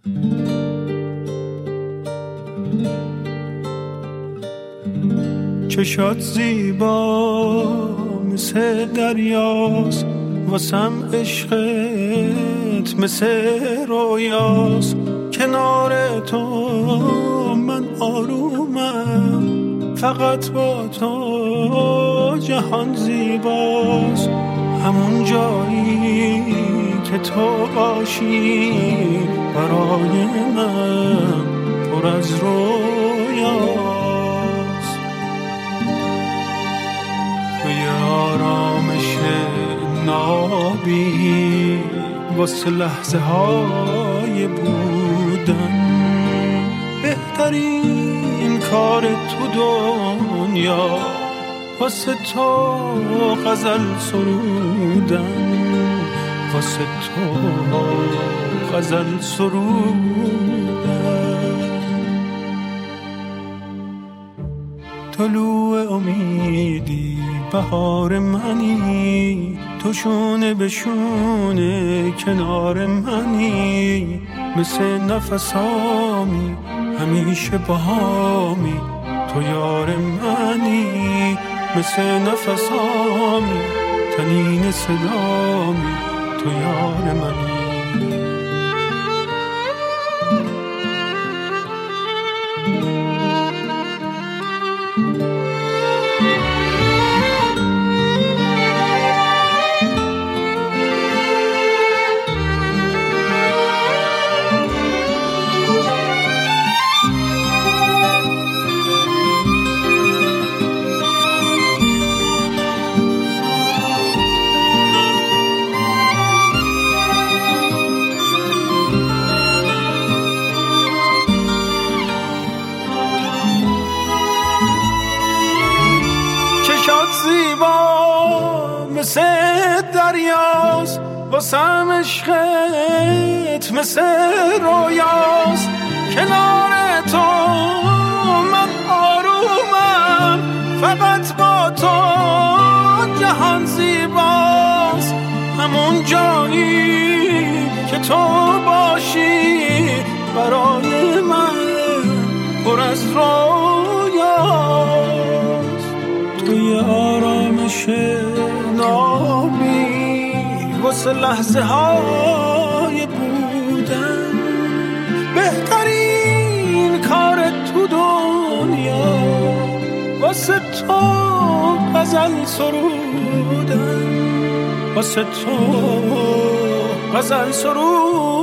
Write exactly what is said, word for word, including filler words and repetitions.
چشات زیبا مثل دریاست، واسم عشقت مثل رویاست. کنار تو من آرومم، فقط با تو جهان زیباست. همون جایی که تو باشی برای من پر از رویاست. توی آرامش نابی واسه لحظه های بودن، بهترین کار تو دنیا واسه تو غزل سرودن، واسه تو غزل سرودن. طلوع امیدی بهار منی، تو شونه به شونه کنار منی، مثل نفسامی همیشه باهامی. تو یار منی مثل نفسامی، تنین صدامی. تو یار منی. مثل دریاست، واسم عشقت مثل رویاست. کنار تو من آرومم، فقط با تو جهان زیباست. همون جایی که تو باشی برای من پر از رویاست. توی آرامش نابی واسه لحظه های بودن، بهترین کار تو دنیا واسه تو غزل سرودن، واسه تو غزل سرودن.